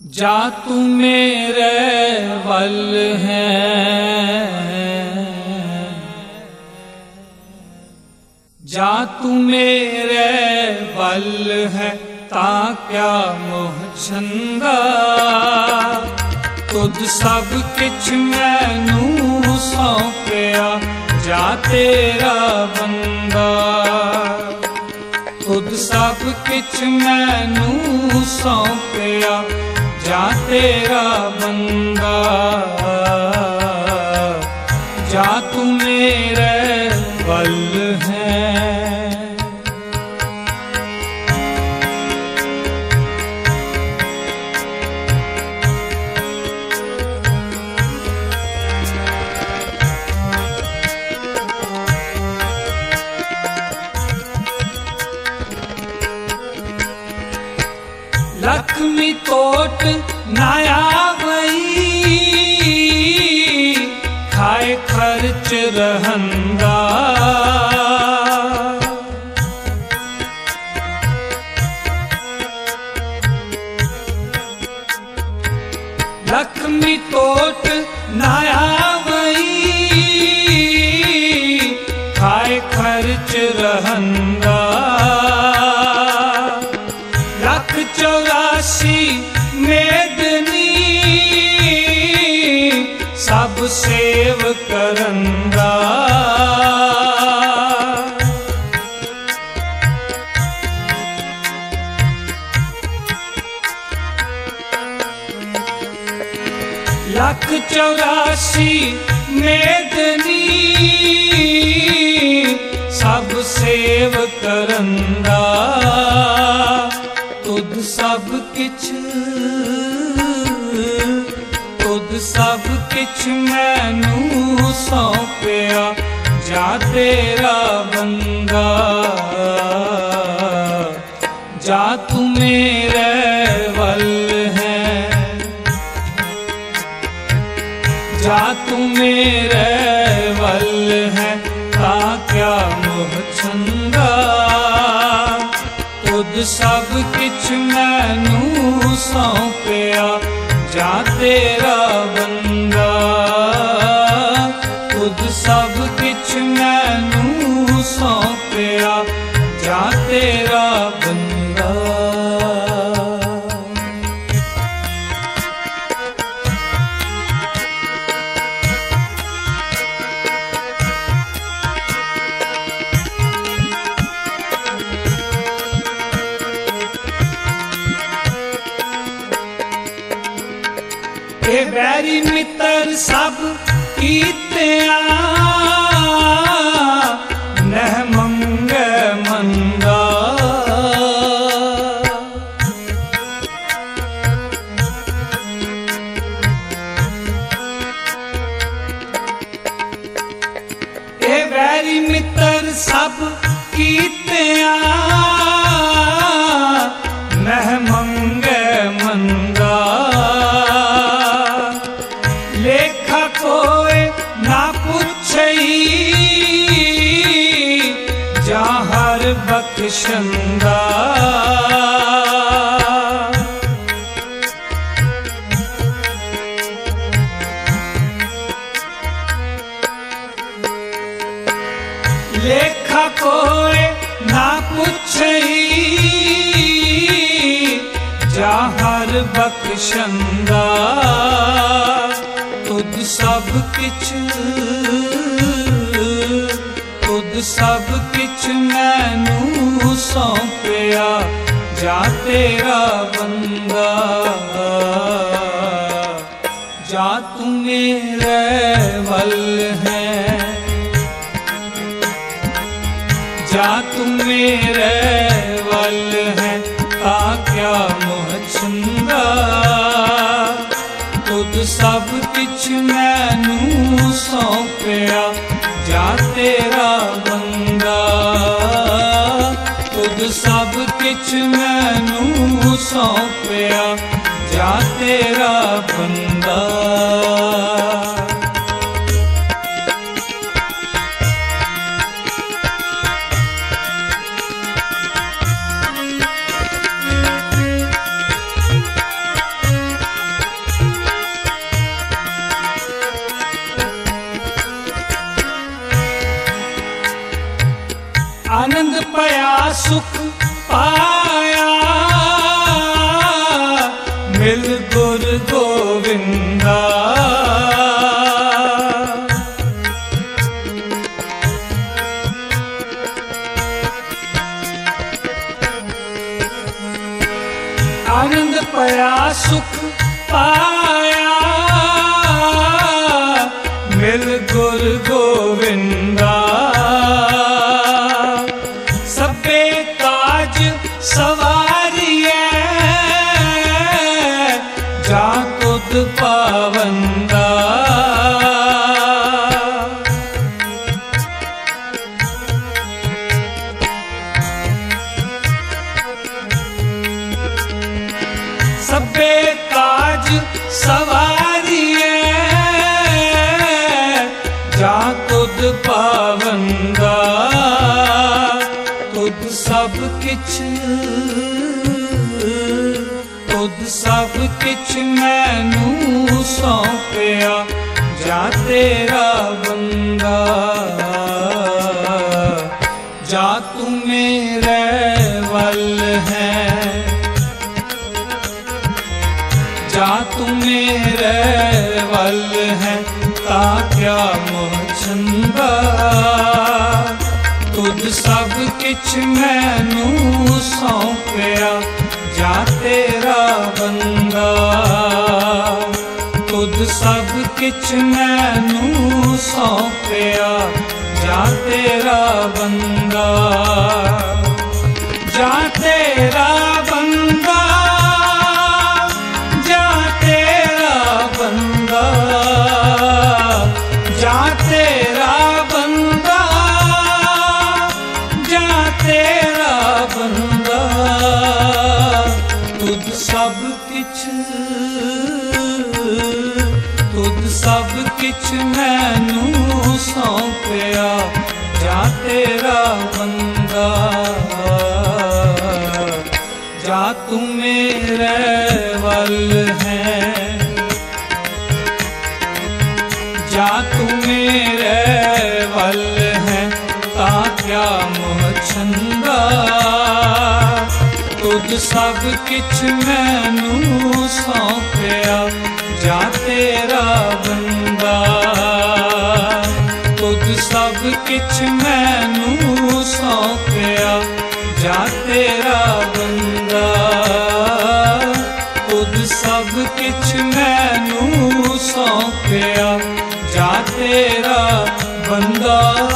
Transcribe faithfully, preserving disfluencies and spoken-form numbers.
जा तू मेरे वल है, जा तू मेरे वल है, ता क्या मोह छंदा। तुद सब किछ मैनू सौंपया, जा तेरा बंदा। तुद सब किछ मैनू सौंपया, जा तेरा बंदा। जा तू मेरे वल है। लक्ष्मी तोट नाया वही, खाए खर्च रहंदा। लक्ष्मी तोट नाया वही, खाए खर्च रहंदा। लख चौरासी मेदनी, सब सेव करंदा। लख चौरासी मेदनी, सब सेव करंदा। तुद सब किछ, तुद सब किछ मैनू सौंपया, जा तेरा बंदा। जा तू मेरे वल है, जा तू मेरे वल है, ता क्या मोह छंदा। तुद सब किछ मैनू सौंपया, जा तेरा बंदा। तुद सब किछ मैनू सौंपया, जा तेरा बंदा। ए बैरी मित्र सब कीतिया, नह मंगे मंदा। ए बैरी मित्र सब कीतिया, नह मंगे मंदा। लेखा कोई ना पुछई, जा हर बख्शंदा। लेखा कोई ना पुछई, जा हर बख्शंदा। तुद सब किछ, तुद सब किछ मैनू सौंपया, जा तेरा बंदा। जा तू मेरे वल है, जा तू मेरे वल है, ता क्या मोह छंदा। तुद सब किछ मैनू सौंपया, जा तेरा बंदा। तुद सब किछ मैनू सौंपया, जा तेरा बंदा। सुख पाया, मिल गुर गोविंदा। आनंद पया सुख पाया, मिल गुर गोविंदा। सबे काज सवारिए, जा तुध पावंदा। सबे काज सवारिए, जा तुध पावंदा। तुध सब किछ, तुध सब किछ मैनू सौंपया, जा तेरा बंदा। जा तू मेरे वल है, जा तू मेरे वल है, ता क्या मोह छंदा। तुध सब किछ मैनू सौंपया, जा तेरा बंदा। तुध सब किछ मैनू सौंपया, जा तेरा बंदा। जा तेरा बंदा, जा तेरा बंदा, जा तेरा बंदा, जा तेरा बंदा। तुध सब किछ, तुध सब किछ मैनू सौंपया, जा तेरा बंदा। जा तू मेरे वल है, जा तू मेरे वल है, ता क्या मोह छंदा। तुध सब किछ मैनू सौंपया, जा तेरा बंदा। तुध सब किछ मैनू सौंपया, जा तेरा बंदा। तुध सब किछ मैनू सौंपया, जा तेरा बंदा।